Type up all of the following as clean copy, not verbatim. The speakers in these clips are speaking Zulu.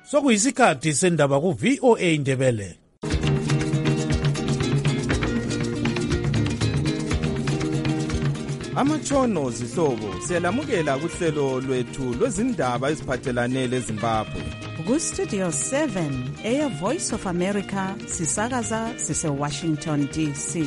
Sokuyisikhathi sendaba ku VOA Indebele. Amatshono zihlobo siyalamukela kuhlelo lwethu lwezindaba eziphathelane leZimbabwe. Ku-Studio 7 Air Voice of America sisakaza sise-Washington DC.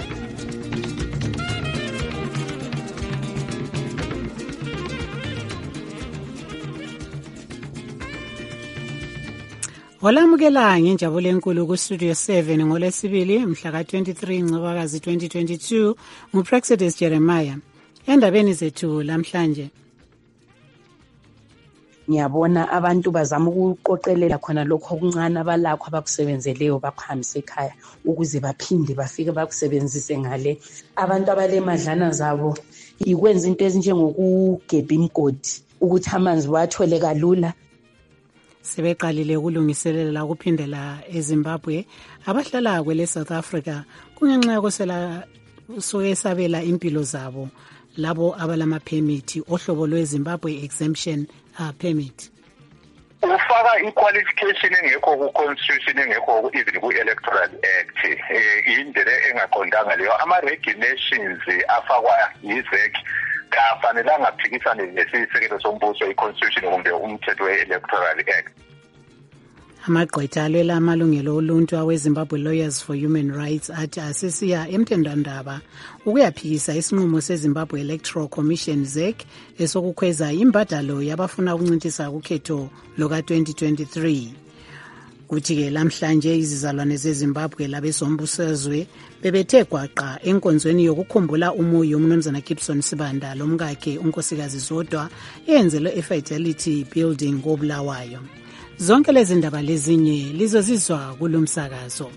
Olamukela ngenjabulo enkulu ku-Studio 7 ngolesibili mhla ka-23 Ncwabakazi 2022 nguPraxedis Jeremiah. Endabeni zethu lamhlanje, ngiyabona abantu bazama ukuqoqelela khona lokho okuncane abalakho abakusebenzeleyo bakuhambise ekhaya ukuze baphinde bafike bakusebenzise ngale. Abantu abalemadlana zabo ikwenza into ezinjengokugebha imgodi ukuthi amanzi bawathole kalula. Sebeqalile ukulungiselela ukuphindela eZimbabwe abahlala kwele South Africa kungenxa yokusela soyesabela impilo zabo labo abalama permit ohlobo lweZimbabwe exemption permit. Ufaka i-qualification engekho ku-constitution engekho even ku-electoral act indlela engaqondanga leyo. Ama-regulations afakwa yi-ZEC kafanelanga aphikisane nesisekelo sombuso i-constitution kumbe umthetho we-electoral act. Amagqwetha alwela amalungelo oluntu aweZimbabwe Lawyers for Human Rights athi asesiya emthethwandaba ukuyaphikisa isinqumo seZimbabwe Electoral Commission ZEC esokukhweza imbadalo yabafuna ukuncintisa ukhetho loka-2023. Kuthi-ke lamhlanje izizalwane zeZimbabwe labezombusazwe bebethe gwaqa enkonzweni yokukhumbula umuyo uMnumzana Gibson Sibanda lomkakhe unkosikazi Zodwa eyenzelwe eFidelity Building koBulawayo. Zonke lezi ndaba lezinye lizozizwa kulomsakazo.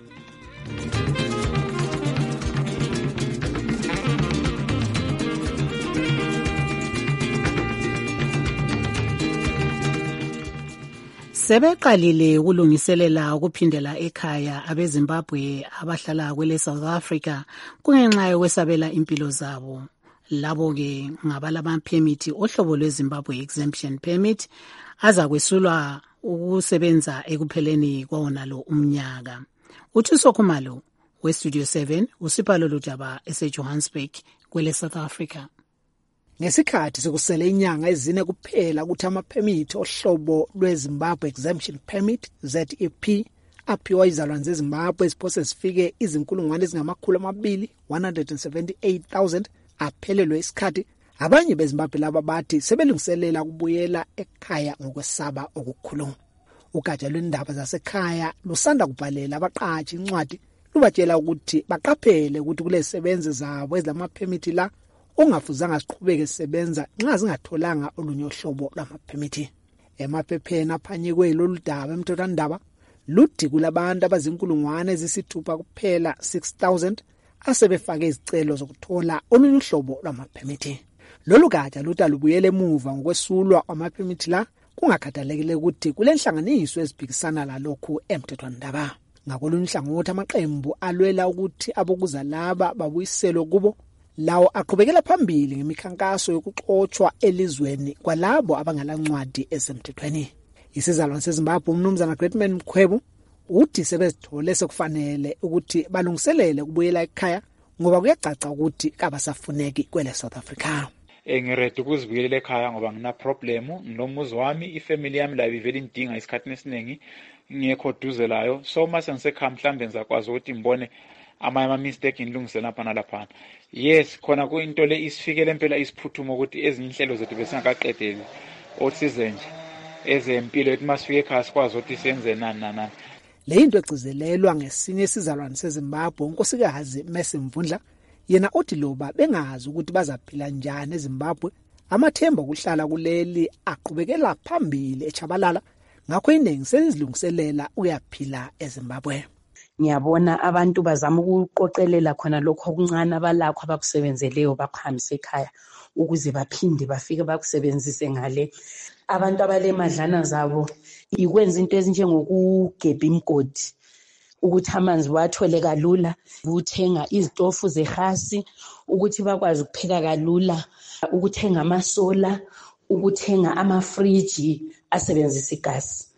Sebeqalile ukulungiselela ukuphindela ekhaya abeZimbabwe abahlala kwele South Africa kungenxa yokwesabela impilo zabo. Labo-ke ngabalama permit ohlobo lweZimbabwe exemption permit azakwesulwa ukusebenza ekupheleni kwawona lo umnyaka. Uthuso Khumalo we-Studio 7 uSipalo Lujaba eseJohannesburg kwele South Africa. Ngesikhathi sekusele inyanga ezine kuphela ukuthi ama-permit ohlobo lweZimbabwe exemption permit ZEP aphiwa izalwane zeZimbabwe eziphose zifike izinkulungwane ezingama-278,000 aphelelwe isikhathi. Abanye beZimbabwe laba bathi sebelungiselela ukubuyela ekhaya ngokwesaba okukhulu. Ugatsha lwendaba zasekhaya lusanda kubhalela abaqashi incwadi lubatshela ukuthi baqaphele ukuthi kulezisebenzi zabo ezilama-permit la ongafuzanga siqhubeke sisebenza nxa zingatholanga olunye uhlobo lwama-permit. Emaphepheni aphanyekwe lolu daba emthethwandaba luthi kulabantu abazinkulungwane ezisithupha kuphela 6,000 asebefake izicelo zokuthola olunye uhlobo lwama-permit. Lolu gatsha luthi alubuyele emuva ngokwesulwa kwama-permit la kungakhathalekile ukuthi kule nhlanganiso eziphikisana lalokhu emthethwandaba. Ngakolunye uhlangothi amaqembu alwela ukuthi abokuza laba babuyiselwe kubo lawo aqhubekela phambili ngemikhankaso yokuxotshwa elizweni kwalabo abangalancwadi esemthethweni. Isizalwane seZimbabwe uMnumzana Greatman Mkhwebu uthi sebezithole sekufanele ukuthi balungiselele ukubuyela ekhaya ngoba kuyacaca ukuthi kabasafuneki kwele South Africa. Ngiredi ukuzibuyela ekhaya ngoba ngina problem nginomuzi wami ifamily yami la ivele indinga isikhathi esiningi ngekho duze layo so mase ngisekhaya mhlambe ngizakwazi ukuthi ngibone ama mistake ngilungisela lapha nalapha. Yes khona kuyinto le isifikele impela isiphuthumo ukuthi ezinye inhlelo zethu besingaqedeli otsize nje ezempilo ethi masifike ekhaya sikwazi ukuthi senze nani. Le into egcizelelwa ngesinye isizalwane seZimbabwe unkosikazi Mercy Mvundla yena uthi loba bengazi ukuthi bazaphila njani eZimbabwe amathemba okuhlala kuleli aqhubekela phambili echabalala ngakho iningi selizilungiselela uyaphila eZimbabwe. Ngiyabona abantu bazama ukuqoqelela khona lokho okuncane abalakho abakusebenzeleyo bakuhambise ekhaya ukuze baphinde bafike bakusebenzise ngale. Abantu abalemadlana zabo ikwenza into ezinjengokugebha imgodi ukuthi amanzi bawathole kalula, ukuthenga izitofu zehasi, ukuthi bakwazi ukupheka kalula, ukuthenga amasola, ukuthenga amafriji asebenzisa igasi.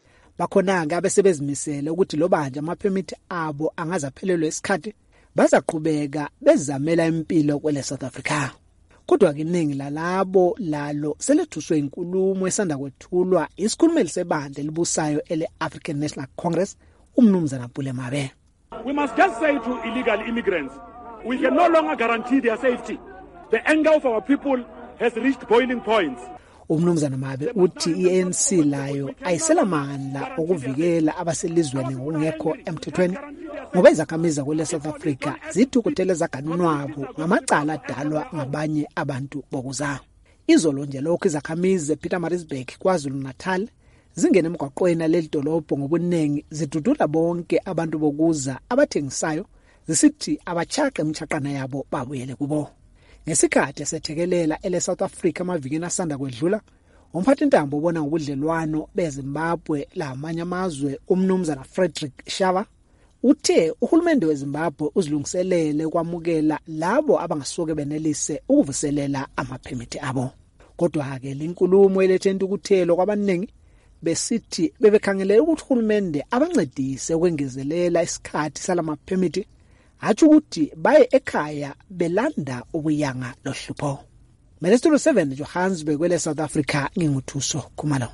bakhona-ke abesebezimisele ukuthi lo banje ama-permit abo angazaphelelwe isikhathi bazaqhubeka bezamela impilo kwele South Africa. Kodwa-ke iningi lalabo lalo selethuswe inkulumo esanda kwethulwa isikhulumeli sebandla elibusayo ele-African National Congress umnumzana Pule Mabe. We must just say to illegal immigrants, we can no longer guarantee their safety. The anger of our people has reached boiling points. Umnumzana Mabe uthi i-ANC layo ayiselamandla ukuvikela abaselizweni ngokungekho emthethweni ngoba izakhamizi kwele South Africa zithukuthele zaganunwabo ngamacala adalwa ngabanye abantu bokuza. Izolo nje lokho izakhamizi ePietermaritzburg KwaZulu-Natal zingena emgwaqweni leli dolobho ngobuningi zidudula bonke abantu bokuza abathengisayo zisithi abachaqe imchaqana yabo babuyele kubo. Ngesikhathi esethekelela ele-South Africa amavikini asanda kwedlula, umphathintambo ubona ngobudlelwano beZimbabwe lamanye amazwe umnumzana Frederick Shava uthe uhulumende weZimbabwe uzilungiselele ukwamukela labo abangasuke benelise ukuvuselela amaphemithi abo. Kodwa-ke linkulumo elethe intukuthelo kwabaningi besithi bebekhangele ukuthi uhulumende abancedise ukwengezelela isikhathi salamaphemithi athi ukuthi baye ekhaya belanda ubuyanga lohlupho. Studio 7 Johannesburg kwele South Africa nginguthuso Khumalo.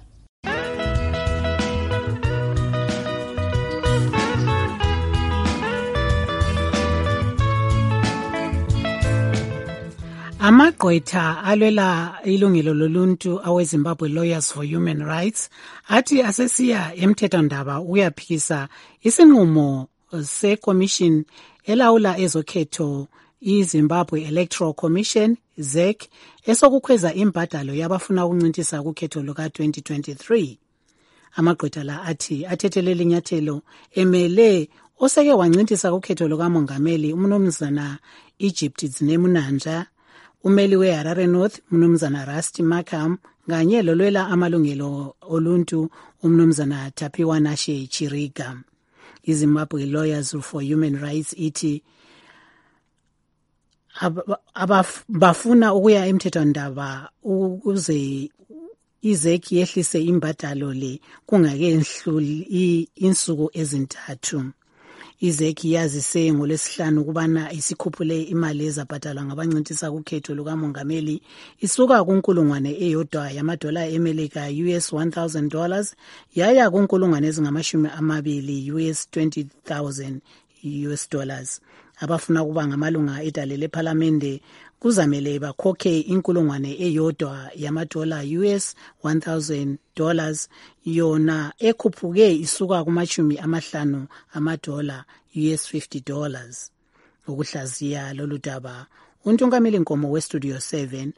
Amagqwetha alwela ilungelo loluntu aweZimbabwe Lawyers for Human Rights athi asesiya emthethondaba uyaphikisa isinqumo se-commission elawula ezokhetho iZimbabwe Electoral Commission ZEC esokukhweza imbadalo yabafuna ukuncintisa ukhetho luka-2023. Amagqwetha la athi athethelela inyathelo emele oseke wancintisa ukhetho lukamongameli umnumzana Egypt Zinemunanja, umeli weHarare North umnumzana Rusty Markham kanye lolwela amalungelo oluntu umnumzana Tapiwa Nashe Chiriga. iZimbabwe Lawyers for Human Rights ithi bafuna ukuya emthethondaba ukuze iZEC yehlise imbadalo le kungakenhluli insuku ezintathu. iZEC yazise ngolesihlanu kubana isikhuphule imali ezabhadalwa ngabancintisa ukhetho lukamongameli isuka kunkulungwane eyodwa yamadola eMelika US $1,000 yaya kunkulungwane ezingama-20 US $20,000. Abafuna kuba ngamalunga edale lePhalamende kuzamele bakhokhe inkulungwane eyodwa yamadola US $1,000 yona ekhuphuke isuka kuma-50 amadola US $50. Ukuhlaziya lolu daba uNtungameli Nkomo weStudio 7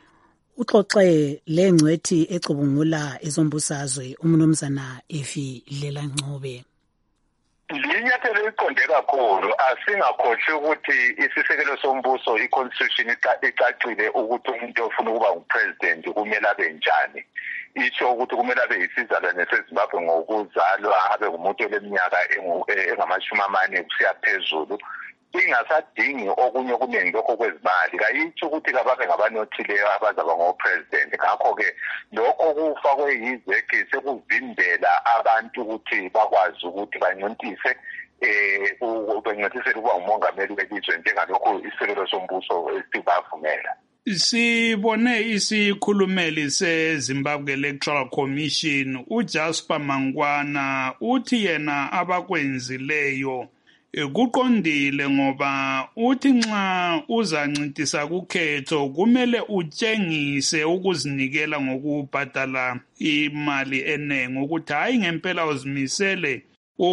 uxoxe lengcwethi ecubungula ezombusazwe umnumzana Efi Dlela-Ncube. Linyathelo eliqonde kakhulu asingakhohlwa ukuthi isisekelo sombuso i-constitution icacile ukuthi umuntu ofuna ukuba ngupresident kumele abe njani. Isho ukuthi kumele abe yisizalwane seZimbabwe ngokuzalwa abe ngumuntu oleminyaka engama-40 kusiya phezulu. Ingasadingi okunye okuningi lokho kwezimali kayitsho ukuthi kababe ngabanothileyo abazaba ngopresident. Ngakho-ke lokho kufakwe yiZEC sekuvimbela abantu ukuthi bakwazi ukuthi banyontise bencintisele ukuba ngumongameli welizwe njengalokho isekelo sombuso esibavumela. Sibone isikhulumeli seZimbabwe Electoral Commission uJasper Mangwana uthi yena abakwenzileyo kuqondile ngoba uthi nxa uzancintisa kukhetho kumele utshengise ukuzinikela ngokubhadala imali enengi ukuthi hayi ngempela uzimisele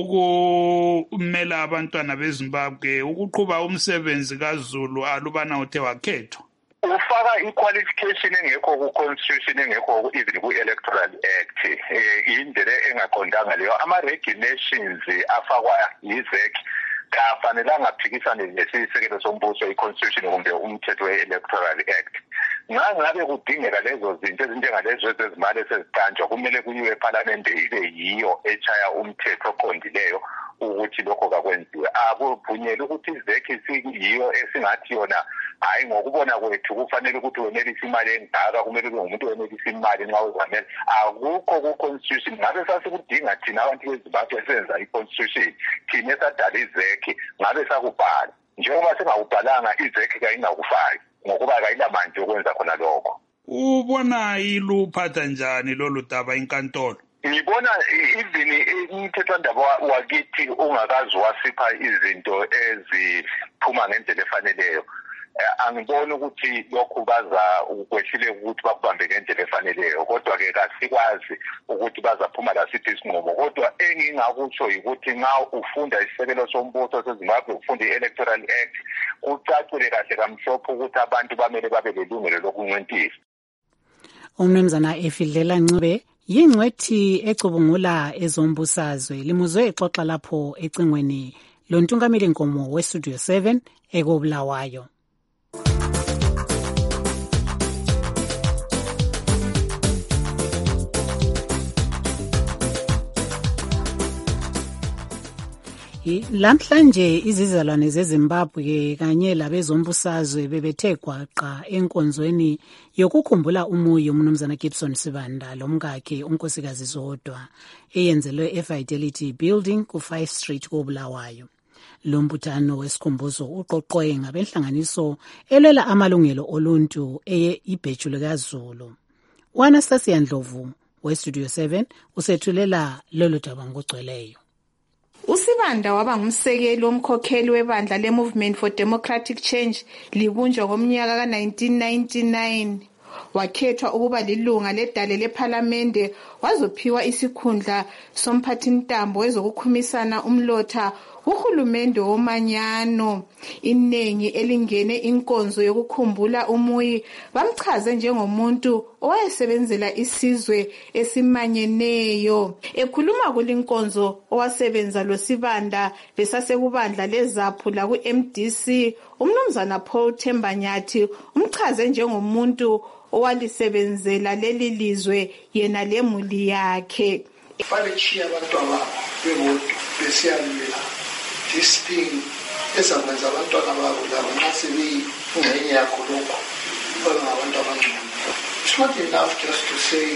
ukumela abantwana beZimbabwe ukuqhuba umsebenzi kaZulu alubana uthe wakhethwa. Ufaka i-qualification engekho ku-constitution engekho even ku-Electoral Act indlela engaqondanga leyo. Ama-regulations afakwa yiZEC kafanelanga aphikisane nesisekelo sombuso i-constitution kumbe umthetho we-Electoral Act. Ngabe kudingeka lezo zinto ezinjengalezo ezezimali eseziqanjwa kumele kuyiwe ePhalamende ibe yiyo echaya umthetho oqondileyo ukuthi lokho kakwenziwe. Akuvunyelwe ukuthi iZEC isiyiyo esingathi yona hayi ngokubona kwethu kufanele ukuthi wenelise imali engaka, kumele kube ngumuntu wenelise imali nxa uzamele. Akukho ku-constitution. Ngabe sasikudinga thina abantu beZimbabwe esenza i-constitution, thina esadala izekhe, ngabe sakubhala. Njengoba singakubhalanga izekhe kayingakufaki ngokuba kayilamanje okwenza khona lokho. Ubona iluphatha njani lolu daba inkantolo? Ngibona even umthethwandaba wakithi ungakazi wasipha izinto eziphuma ngendlela efaneleyo. Angiboni ukuthi lokhu baza ukwehlile ukuthi bakubambe ngendlela efaneleyo, kodwa-ke kasikwazi ukuthi bazaphuma lasiphi isinqumo. Kodwa engingakutsho ukuthi nxa ufunda isisekelo sombuso seZimbabwe, ufunda i-Electoral Act, kucacile kahle kamhlophe ukuthi abantu bamele babe lelungelo lokunqintisa. Umnumzana Efidlela Ncube yingcwethi ecubungula ezombusazwe limuzwe exoxa lapho ecingweni lontungameli nkomo weStudio 7 ekobulawayo. Lamhlanje izizalwane zeZimbabwe kanye labezombusazwe bebethe gwaqa enkonzweni yokukhumbula umuyo umnumzana Gibson Sibanda lomkakhe unkosikazi Zodwa eyenzelwe eFidelity Building ku5 Street koBulawayo. Lo mbuthano wesikhumbuzo uqoqwe ngabenhlanganiso elwela amalungelo oluntu ibhejulu kaZulu. Anastasia Ndlovu weStudio 7 usethulela lolu daba ngokugcweleyo. uSibanda waba ngumsekeli womkhokheli webandla le-Movement for Democratic Change libunjwa ngomnyaka ka-1999. Wakhethwa ukuba lilunga ledale lephalamende, wazophiwa isikhundla somphathintambo wezokukhumisana umlotha uhulumende womanyano. Inengi elingene inkonzo yokukhumbula umuyi bamchaze njengomuntu owayesebenzela isizwe esimanyeneyo. Ekhuluma kulinkonzo owasebenza loSibanda besasekubandla lezaphu la ku-MDC, umnumzana Paul Thembanyathi umchaze njengomuntu owalisebenzela leli lizwe yena lemuli yakhe. Falechiya abantwana bebodwa besiyalila this thing ezakwenza abantwana babo labo nxa sebeyingxenye yakho lokho bangabantu abangcono. It's not enough just to say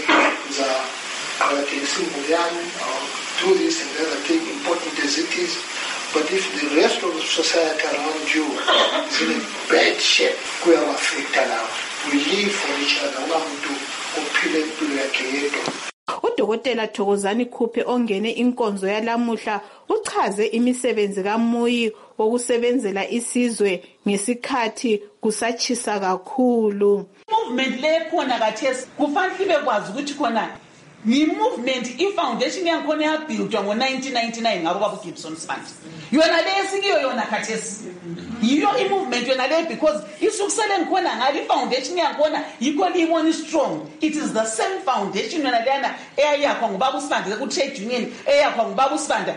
do this and the other thing, important as it is, but if the rest of the society around you is in a bad shape, we are affected now. We live for each other. uDokotela Thokozani Khuphe ongene inkonzo yalamuhla uchaze imisebenzi kaMuyi wokusebenzela isizwe ngesikhathi kusatshisa kakhulu. Movement le khona kathesi kufanele bekwazi ukuthi khona ni movement ifoundation yakhona yabuildwa ngo1999 ngabo baba Gibson Sibanda. Yona lesikiyo yona kathesi. Yiyo i-movement yona le because isukusele ngikhona ngale ifoundation yakhona yikho libona strong. It is the same foundation yona lena eyakho ngubaba uSibanda ku trade union eyakho ngubaba uSibanda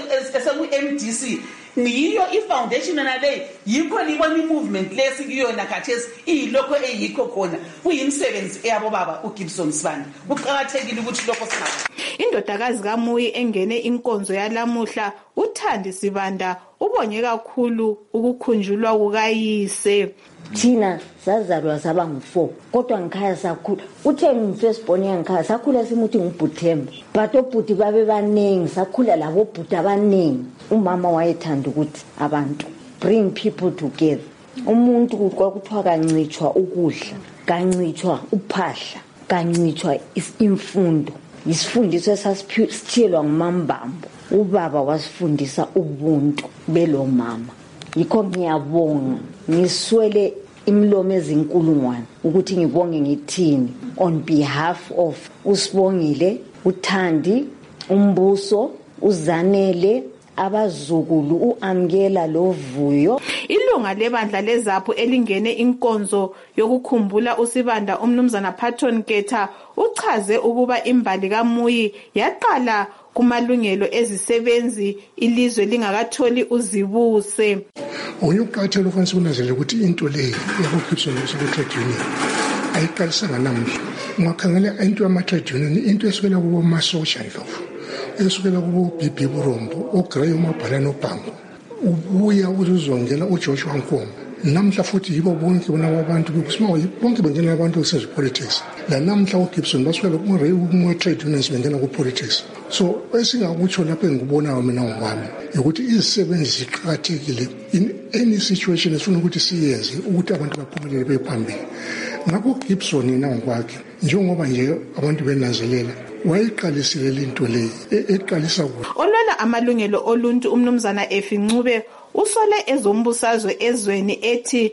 esemu-MDC. Yiyo i-foundation yona le yikho libona i-movement lesikiyo yona kathesi iyilokho eyikho khona kuyimsebenzi eyabo baba uGibson Sibanda. Kuqakathekile ukuthi lokho singazi. Indodakazi kaMuyi engene inkonzo yalamuhla uThandi Sibanda ubonye kakhulu ukukhunjulwa kukayise. Thina sazalwa saba ngu4 kodwa ngikhaya sakhula uthe ngifirstborn yangikhaya sakhula simuthi ngubhuthemba but obhuti babe baningi sakhula labo bhuti abaningi. Umama wayethanda ukuthi abantu bring people together. Umuntu kwakuthiwa kancitshwa ukudla, kancitshwa uphahla, kancitshwa imfundo. Isifundiso esasithiyelwa ngumambambo. Ubaba wasifundisa ubuntu belo mama. Yikho ngiyabonga ngiswele imlomo ezinkulungwane ukuthi ngibonge ngithini on behalf of uSibongile, uThandi, uMbuso, uZanele, abazukulu uAmkela loVuyo. Ilunga lebandla lezaphu elingene inkonzo yokukhumbula uSibanda umnumzana Patton Keta uchaze ukuba imbali kaMuyi yaqala kumalungelo ezisebenzi ilizwe lingakatholi uzibuse. Uyuqathela ufanele unazele ukuthi into le yakugibson trade union ayiqalisanga namuhla. Ungakhangela into yama-trade union into esukela kubo Masosha Ndlovu, esukela kubo Bibi Burombo, oGrey uMabhalane uBhango, ubuya uzongela uJoshua Nkomo, namhla futhi yibo bonke bona abantu bonke bengena abantu besenza politics la namhla uGibson basuka ku-trade unions bengena ku-politics. So esingakutsho lapho engikubonayo mina ngowami ukuthi izisebenzi ziqakathekile in any situation esifuna ukuthi siyenze ukuthi abantu baphumelele bephambili. Ngakho uGibson yena ngokwakhe njengoba nje abantu benanzelela wayiqalisile lento le eqalisa kuhle. Olwela amalungelo oluntu umnumzana Effie Ncube usole ezombusazwe ezweni ethi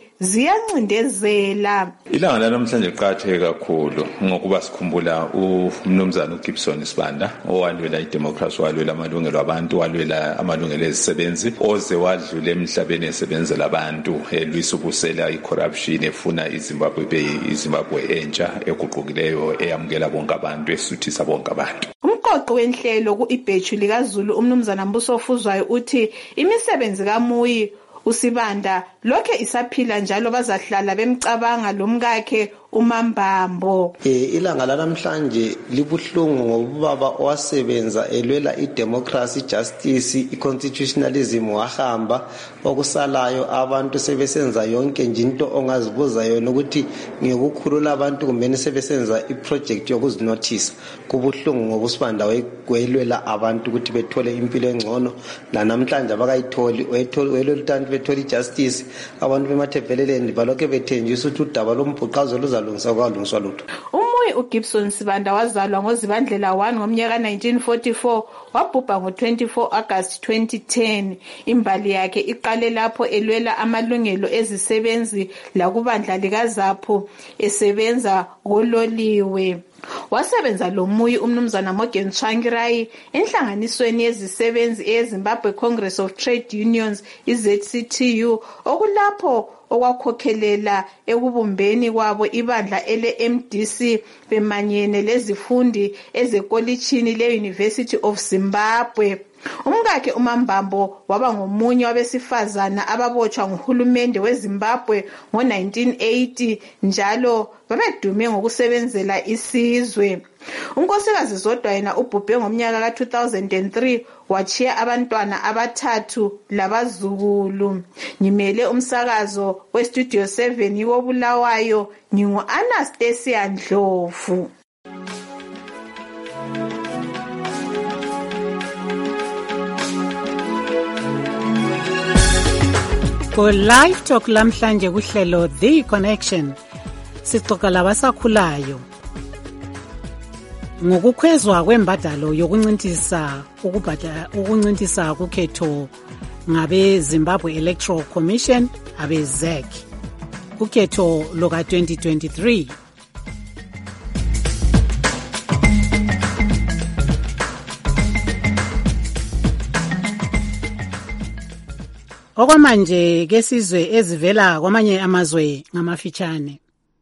ziyancindezela. Ilanga lanamhlanje liqakatheke kakhulu ngokuba sikhumbula umnumzana uGibson Sibanda owalwela idemocracy, walwela amalungelo abantu, walwela amalungelo ezisebenzi, oze wadlula emhlabeni esebenzela abantu, elwisa ubusela icorruption, efuna iZimbabwe iZimbabwe entsha eguqukileyo eyamukela bonke abantu, esuthisa bonke abantu. Umqoqi wenhlelo ku-ibhethu likaZulu umnumzana Mbuso Fuzwayo uthi imisebenzi kaMuyi uSibanda lokhe isaphila njalo bazahlala bemcabanga lomkakhe uMambambo. Ilanga lanamhlanje libuhlungu ngobaba owasebenza elwela idemocracy, justice, iconstitutionalism wahamba, okusalayo abantu sebesenza yonke nje into ongazibuza yona ukuthi ngikukhulula abantu kumbe sebesenza iproject yokuzinothisa. Kubuhlungu ngoba uSibanda wayelwela abantu ukuthi bethole impilo engcono, lanamhlanje abakayitholi, welwela bethole justice, abantu bemathebheleleni balokhe bethenjiswa ukuthi udaba lombhuqazo luzalungiswa kwalungiswa lutho. Umuyi uGibson Sibanda wazalwa ngoZibandlela 1 ngomnyaka 1944, wabhubha ngo-24 August 2010. Imbali yakhe iqale lapho elwela amalungelo ezisebenzi lakubandla likaZAPU esebenza ngololiwe. Wasebenza lo Muyi umnumzana Morgan Tsvangirai enhlanganisweni yezisebenzi eZimbabwe Congress of Trade Unions iZCTU, okulapho okwakhokhelela ekubumbeni kwabo ibandla ele-MDC bemanyene lezifundi ezekolitshini le-University of Zimbabwe. Umkakhe uMambambo waba ngomunye wabesifazana ababotshwa nguhulumende weZimbabwe ngo-1980 njalo babedume ngokusebenzela isizwe. Unkosikazi Zodwa yena ubhubhe ngomnyaka ka-2003 wachiya abantwana abathathu labazukulu. Ngimele umsakazo weStudio 7 yobulawayo ngingu-Anastasia Ndlovu. Go live talk lamhlanje kuhlelo The Connection sixoxa labasakhulayo ngokukhwezwa kwembadalo yokuncintisa kukhetho ngabe Zimbabwe Electoral Commission abe ZEC kukhetho loka 2023. Okwamanje ke sizwe ezivela kwamanye amazwe ngamafitshane.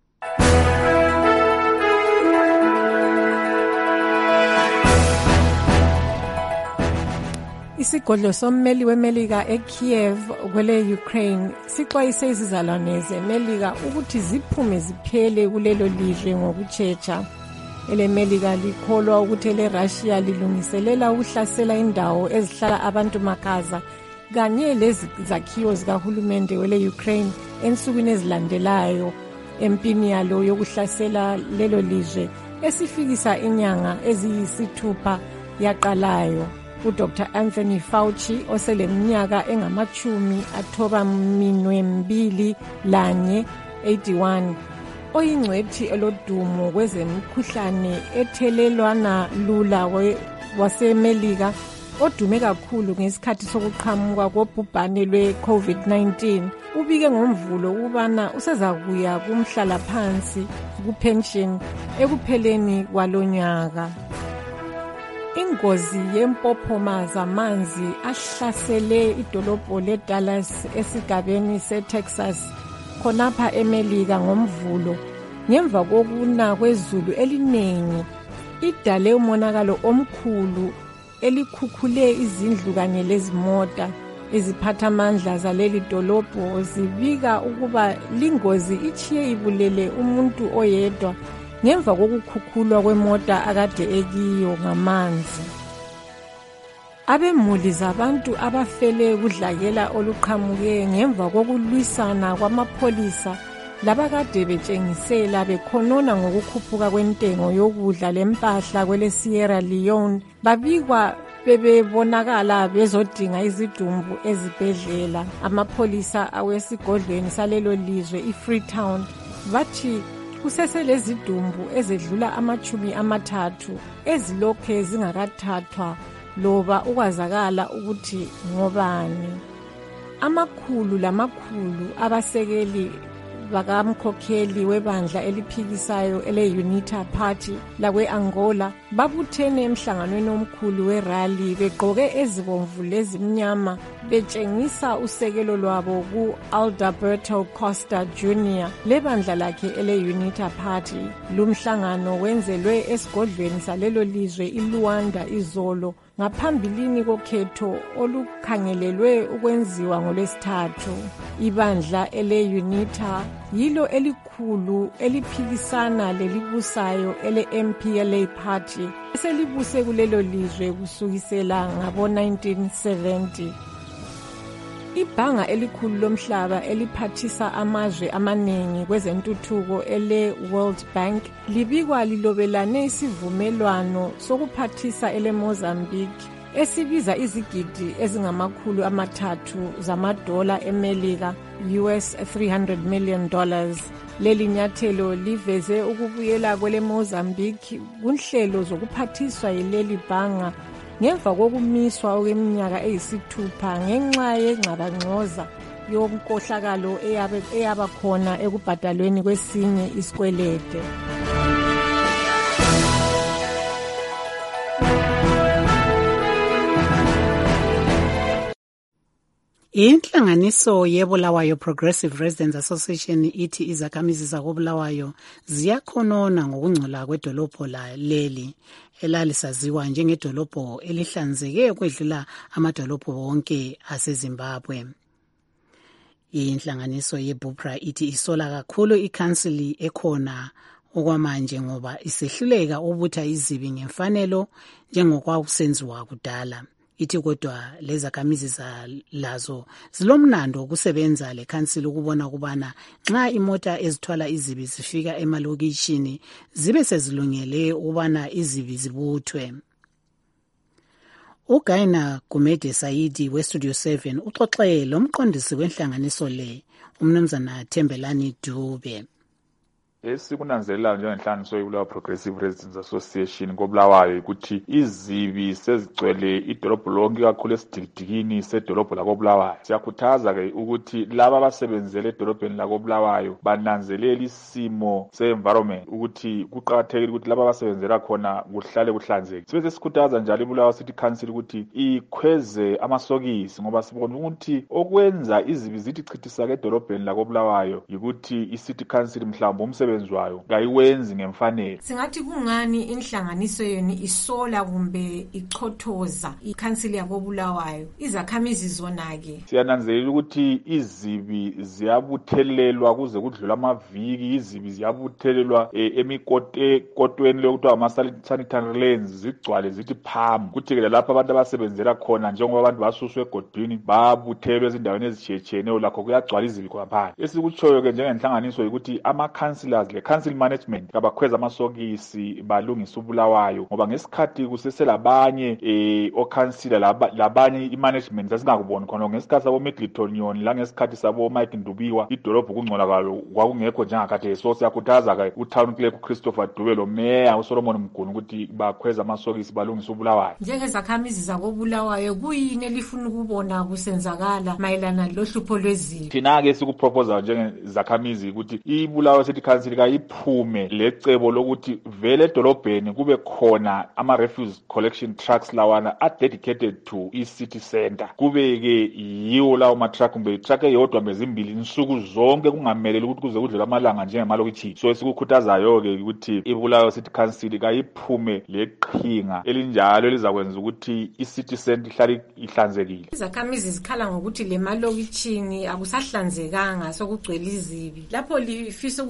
Isigodlo sommeli weMelika eKiev kwele Ukraine sixwayise izizalwane zeMelika ukuthi ziphume ziphele kulelo lizwe ngokutshecha. EleMelika likholwa ukuthi eleRussia lilungiselela ukuhlasela indawo ezihlala abantu makaza kanye lezakhiwo zikahulumende wele Ukraine ensukwini ezilandelayo empini yalo yokuhlasela lelo lizwe esifikisa inyanga eziyisithupha yaqalayo. UDr Anthony Fauci oseleminyaka engama-82 oyingcwethi elodumo kwezemikhuhlane ethelelwana lula waseMelika odume kakhulu ngesikhathi sokuqhamuka kobhubhane lwe-COVID-19 ubike ngomvulo ukubana usezakuya kumhlala phansi kupension ekupheleni kwalonyaka. Ingozi yempophoma zamanzi ahlasele idolobho leDallas esigabeni seTexas khonapha eMelika ngomvulo ngemva kokuna kwezulu elinengi idale umonakalo omkhulu elikhukhule izindlu kanye lezimota. Iziphathamandla zaleli dolobho zibika ukuba lingozi ichiye ibulele umuntu oyedwa ngemva kokukhukhulwa kwemota akade ekiyo ngamanzi. abemuli zabantu abafele kudlakela oluqhamuke ngemva kokulwisana kwamapholisa labakade betshengisela bekhonona ngokukhuphuka kwentengo yokudla lempahla kwele Sierra Leone babikwa bebebonakala bezodinga izidumbu ezibhedlela. Amapholisa awesigodlweni salelo lizwe iFreetown bathi kuseselezidumbu ezedlula 30 ezilokhe zingakathathwa loba ukwazakala ukuthi ngobani. Amakhulu lamakhulu abasekeli bakamkhokheli webandla eliphikisayo ele-UNITA Party lakwe-Angola babuthene emhlanganweni omkhulu werali begqoke ezibomvu lezimnyama betshengisa usekelo lwabo ku-Alberto Costa Jr. lebandla lakhe ele-UNITA Party. Lumhlangano wenzelwe esigodlweni salelo lizwe iLuanda izolo ngaphambilini kokhetho olukhangelelwe ukwenziwa ngolwesithathu. Ibandla ele-UNITA yilo elikhulu eliphikisana lelibusayo ele-MPLA Party eselibuse kulelo lizwe kusukisela ngabo-1970. Ibhanga elikhulu lomhlaba eliphathisa amazwe amaningi kwezentuthuko ele-World Bank libikwa lilobelane isivumelwano sokuphathisa ele-Mozambique esibiza izigidi ezingama-300 zamadola eMelika US $300 million. Leli nyathelo liveze ukubuyela kwele-Mozambique kunhlelo zokuphathiswa yileli bhanga ngemva kokumiswa okweminyaka eyisithupha ngenxa yengxabangxoza yomkohlakalo eyaba khona ekubhadalweni kwesinye isikwelede. Inhlanganiso yeBulawayo Progressive Residents Association ithi izakhamizi zakoBulawayo ziyakhonona ngokungcola kwedolobho leli elalisaziwa njengedolobho elihlanzeke ukwedlula amadolobho wonke aseZimbabwe. Inhlanganiso yeBupra ithi isola kakhulu ikhansili ekhona okwamanje ngoba isehluleka ubutha izibi ngemfanelo njengokwakusenziwa kudala. Ithi kodwa lezakhamizi lazo zilomnando wokusebenza lekhansili ukubona kubana nxa imota ezithwala izibi zifika emalokishini zibe sezilungele ukubana izibi zibuthwe. uGaina Gumede Saidi weStudio 7 uxoxe lomqondisi wenhlanganiso le umnumzana Thembelani Dube. Esikunanzelelayo njengenhlanganiso yeBulawayo Progressive Residents Association koBulawayo ukuthi izibi sezigcwele idolobho lonke kakhulu esidikidikini sedolobho lakoBulawayo. Siyakhuthaza ke ukuthi laba abasebenzele edolobheni lakoBulawayo bananzelela isimo se-environment ukuthi kuqakathekile ukuthi laba abasebenzela khona kuhlale kuhlanzeke. Sibe sikhuthaza njalo iBulawayo City Council ukuthi ikhweze amasokisi ngoba sibona ukuthi okwenza izibi zithi chithisa edolobheni lakoBulawayo ukuthi iCity Council mhlawumbe umsebenzi kayiwenzi ngemfanelo. Singathi kungani inhlanganiso yenu isola kumbe ichothoza ikhansili yakoBulawayo izakhamizi zona ke? Siyananzelela ukuthi izibi ziyabuthelelwa kuze kudlula amaviki, izibi ziyabuthelelwa emikotweni lokuthiwa ama-sanitary lanes zigcwale zithi phamu. Kuthi ke lapha abantu abasebenzela khona njengoba abantu basuswe egodini babuthelwe ezindaweni ezitshiyetshiyeneyo lakho kuyagcwala izibi khonapha. Esikutshoyo ke njengenhlanganiso ukuthi ama-councillors le-council management kabakhweza amasokisi balungisa uBulawayo ngoba ngesikhathi kuseselabanye okhansila labanye imanagement sasingakuboni khona ngesikhathi sabo Middleton Nyoni la ngesikhathi sabo Mike Ndubiwa idolobho kungcola kwalo kwakungekho njengakade. So siyakhuthaza ke uTown Clerk Christopher Dube lo Mayor uSolomon Mguni ukuthi bakhweza amasokisi balungisa uBulawayo. Njengezakhamizi zakoBulawayo kuyini elifuna ukubona kusenzakala mayelana lohlupho lwezibi? Thina ke sikupropose njengezakhamizi ukuthi iBulawayo City Council kayiphume lecebo lokuthi vele edolobheni kube khona ama-refuse collection trucks lawana are-dedicated to i-city center. Kube ke yiwo lawo ma-truck kumbe truck eyodwa bezimbili insuku zonke kungameleli ukuthi kuze kudlula amalanga njengemalokitshini. So esikukhuthazayo ke ukuthi iBulawayo City Council kayiphume leqhinga elinjalo elizakwenza ukuthi i-city center ihlale ihlanzekile. Izakhamizi zikhala ngokuthi le malokitshini akusahlanzekanga sokugcwele izibi. Lapho lifisa ukubona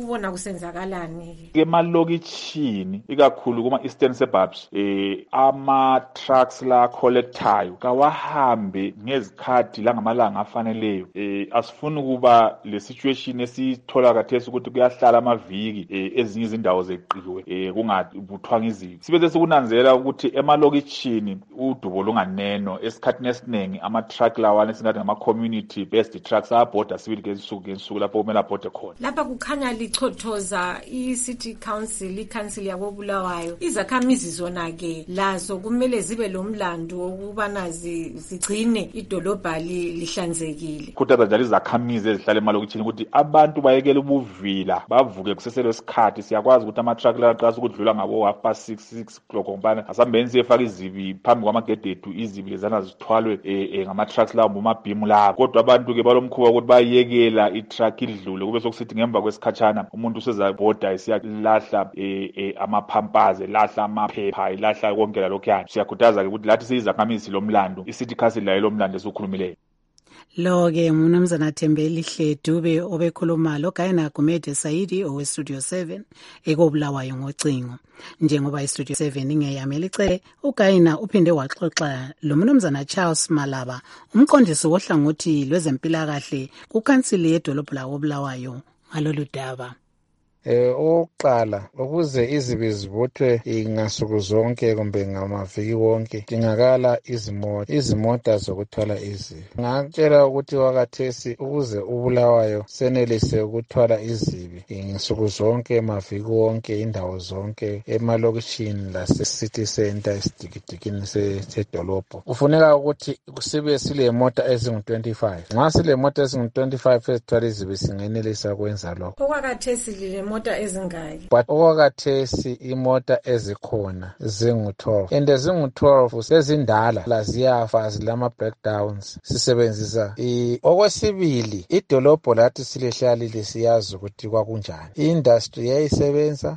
kusenzakalani emalokitshini ikakhulu kuma eastern suburbs ama trucks la collectayo kawahambe ngezikhathi langamalanga afaneleyo. Asifuni kuba le situation esithola khathesi ukuthi kuyahlala amaviki ezinye izindawo zeqiwe kungabuthwanga izibi. Sibe sekunanzela ukuthi emalokitshini udubo lunganeno esikhathini esiningi ama truck lawana esingathi ngama community based trucks abhoda sibili ngesuku lapho kumele abhode khona. Lapha kukhanya lichothoza i-city council, i-council yako Bulawayo. Izakhamizi zona ke lazo kumele zibe lomlando ukubana zigcine idolobha lihlanzekile. Khuthaza njalo izakhamizi ezihlala emalokitshini ukuthi abantu bayekele ubuvila bavuke kuseselo isikhathi. Siyakwazi ukuthi ama truck la aqasa ukudlula ngabo 6 o'clock ngombana asambenzi efaka izibi phambi kwamagede ethu, izibi lezana zithwalwe ngama trucks lawo bomabhimu labo. Kodwa abantu ke balomkhuba ukuthi bayekela i-truck idlule kube sokusithi ngemva kwesikhatshana umuntu usezabhoda siyalahla amaphampaze, lahla amaphepha, ilahla konke lokho. Siyakhuthaza ke ukuthi lathi siyizakhamizi lomlando, i-city council layo lomlando esikhulumileyo. Lo-ke mnumzana Thembeli Dube obekhuluma loGayina Gumede Saidi owestudio 7 ekobulawayo ngocingo. Njengoba istudio 7 ingeyamela icele, uGayina uphinde waxoxa lo mnumzana Charles Malaba, umqondisi wohlangothi lwezempilakahle kukhansili yedolobha lakobulawayo ngalolu daba. Oqala ukuze izibi zivuthwe ngasuku zonke kumbe ngamaviki wonke dingakala izimota zokuthwala izibi. Ngakutshela ukuthi wakathesi ukuze ubulawayo senelise ukuthwala izibi nsuku zonke emaviki wonke indawo zonke emalokishini lase-city center esidikidikini sedolobho kufuneka ukuthi sibe silemota ezingu-25. Nxa silemota ezingu-25 ezithwala izibi singenelisa ukwenza lokho. Okwakathesi mota ezingaki? But okwakathesi imota ezikhona zingu-12 and zingu-12 sezindala laziyafa zilama breakdowns sisebenzisa okwesibili idolobho lathi silihlalile siyazi ukuthi kwakunjani. I-industry yayisebenza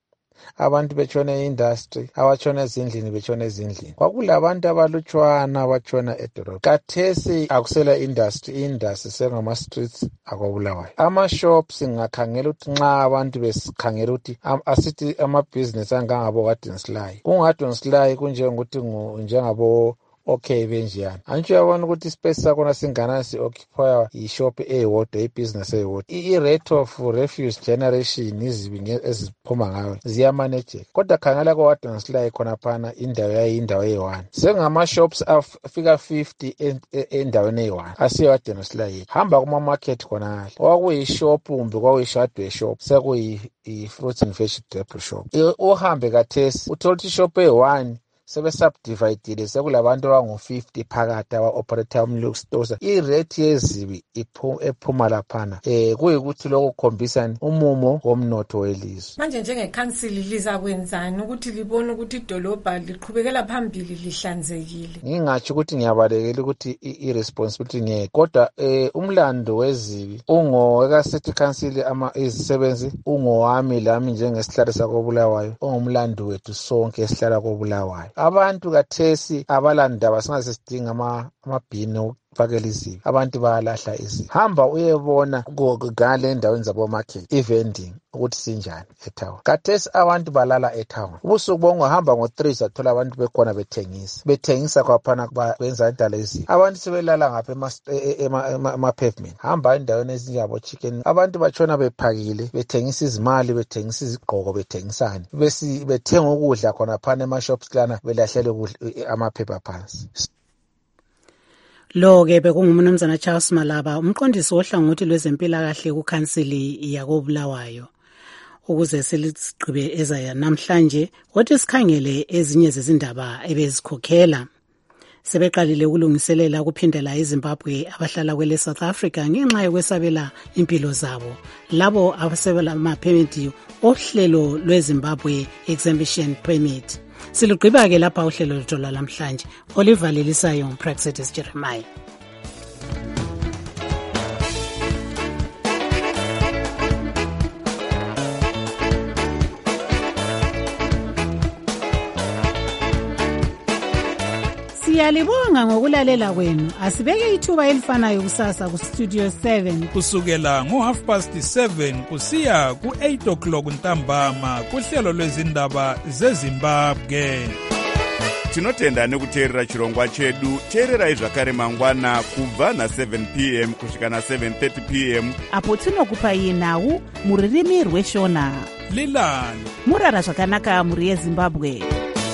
abantu betshona e-industry, abatshona ezindlini betshona ezindlini. Kwakulabantu abalutshwana abatshona edolobha. Kathesi akusela industry sengama-streets akobulawayo. Ama-shops ngakhangela ukuthi nxa abantu besikhangela ukuthi asithi amabhizinesi angangabo kaDensley. KungaDensley kunjengokuthi njengabo okay benjiyana. Antsho yabona ukuthi ispace sakhona singana si-occupy ishop eyodwa, ibhizinesi eyodwa. I-rate of refuse generation izibi eziphuma ngayo ziyamanejeka. Kodwa khangela kwa-Densley khona phana indawo yayindawo eyi-1. Sengama-shops afika 50 endaweni eyi-1. Asiyo kwa-Densley. Hamba kuma-market khonale. Kwakuyishop kumbe kwakuyishadwe shop. Sekuyi-fruits and vegetable shop. Uhambe kathesi uthola ukuthi ishop eyi-1 sebe-subdividile sekulabantu abangu-50 phakathi aba-operator umlukstosa. I-rate yezibi ephuma laphana kuyikuthi lokho kukhombisa umumo womnotho welizwe. Manje njengekhansili liza kwenzani ukuthi libone ukuthi idolobha liqhubekela phambili lihlanzekile? Ngingatsho ukuthi ngiyabalekela ukuthi i-responsibility ngeke, kodwa umlando wezibi eka-city council izisebenzi ungowami lami njengesihlalo sakobulawayo, ungumlando wethu sonke esihlala kobulawayo. Abantu kathesi abalandaba singasesidinga amabhini okufakela izibi. Abantu bayalahla izibi. Hamba uyebona ngale endaweni zabo-market i-vending ukuthi sinjani etown. Kathesi abantu balala etown. Ubusuku bonke hamba ngo-3 zathola abantu bekhona bethengisa kwaphana kwenza indala izibi. Abantu sebelala ngapha ema-pavement. Hamba endaweni ezinjengabo chicken. Abantu batshona bephakile bethengisa izimali, bethengisa izigqoko, bethengisani. Bethenga ukudla khona phana ema-shops lana belahlele amaphepha phansi. Lo-ke bekungumnumzana Charles Malaba, umqondisi wohlangothi lwezempilakahle kukhansili yakobulawayo. Ukuze siligqibe ezaya namhlanje, wothi sikhangele ezinye zezindaba ebezikhokhela. Sebeqalile ukulungiselela ukuphindela eZimbabwe abahlala kwele South Africa ngenxa yokwesabela impilo zabo. Labo abasebela ama-permit ohlelo lweZimbabwe Exemption Permit. Silugqiba-ke lapha uhlelo lwethu lamhlanje olivalelisayo nguPraxetis Jeremiah. Siyalibonga ngokulalela kwenu. Asibeke ithuba elifanayo kusasa ku Studio 7 kusukela ngo7:30 kusiya ku8 o'clock ntambama kuhlelo lwezindaba zeZimbabwe. Tinotenda nekuteerera chirongwa chedu. Teererai zvakare mangwana kubva na7 p.m. kusvika na7:30 p.m. apo tinokupai nhau muririmi rweshona. Lilani murara zvakanaka muri yeZimbabwe.